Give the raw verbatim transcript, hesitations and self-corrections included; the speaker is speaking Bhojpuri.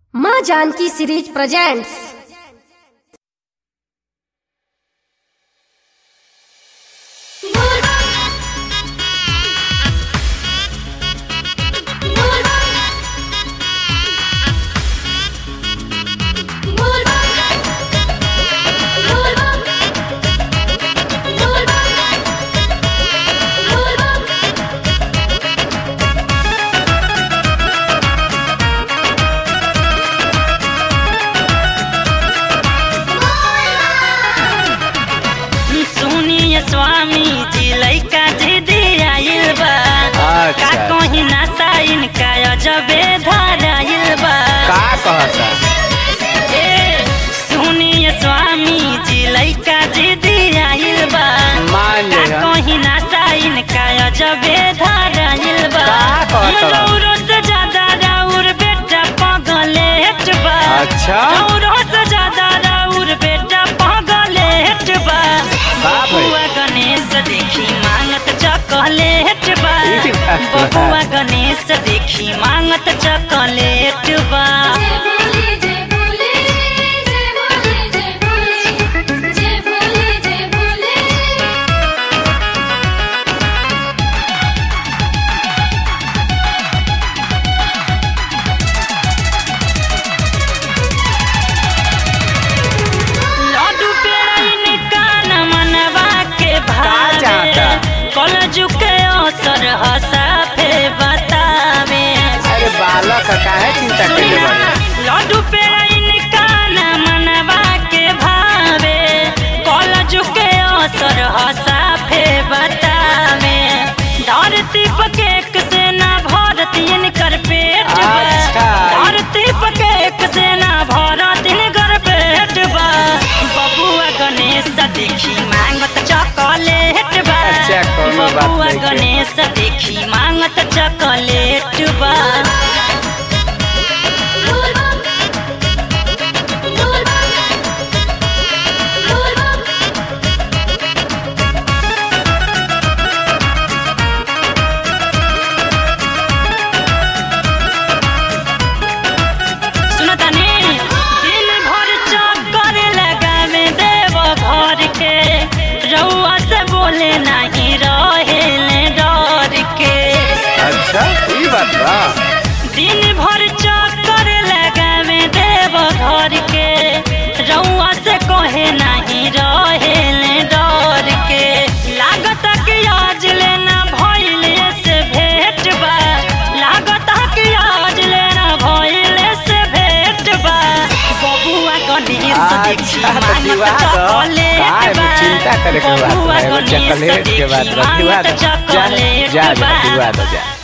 माँ जानकी सीरीज प्रेजेंट्स। स्वामी जी लइका जिदी आइल बा का कहीं नशा इनका अजबे धराइल बा। का कहता ए सुनिए स्वामी जी लइका जिदी आइल बा मान का ले कहीं नशा इनका अजबे धराइल बा। का कहता रौरो से ज्यादा राउर बेटा पगलेट बा। अच्छा रौरो से ज्यादा राउर बेटा पगलेट बा। बबुआ गणेश देखी मांगत चॉकलेट बा। बबुआ गणेश देखी मांगत चॉकलेट बा। कल झुके असर हसाफे बतावे। अरे बालक काहे चिंता करे बानी लड्डू पेड़ा इनका न मनवा के भावे। कल झुके असर हसाफे बतावे। धरती पकेक से ना भरत इनकर पेट बा। अच्छा। धरती पकेक से ना भरत इनकर पेट बा। बबुआ गणेश देखी मांगत चॉकलेट बा। अच्छा, कोनो बात बबुआ नहीं के। गणेश देखी मांगत चॉकलेट बा। सुनतानी दिन भर चक्कर लगावे देव घर के। रउआ से बोले नहीं रहेले डर के। अच्छा ई बात बा दिन भर चक्कर लगावे देव घर के। रउआ से कहे नहीं रहेले डर के। लागत कि आज लेना भइले से भेट बा। लागत कि आज लेना भइले से भेट बा। बबुआ गणेश देखी अच्छा, तो मांगत दिवा दो। चॉकलेट काहे बा। में चिंता करे के बात बा। बबुआ एगो गणेश चॉकलेट के देखी बात बा। दिवा मांगत दो। जा चॉकलेट जा जा, बा। दिवा दो जा।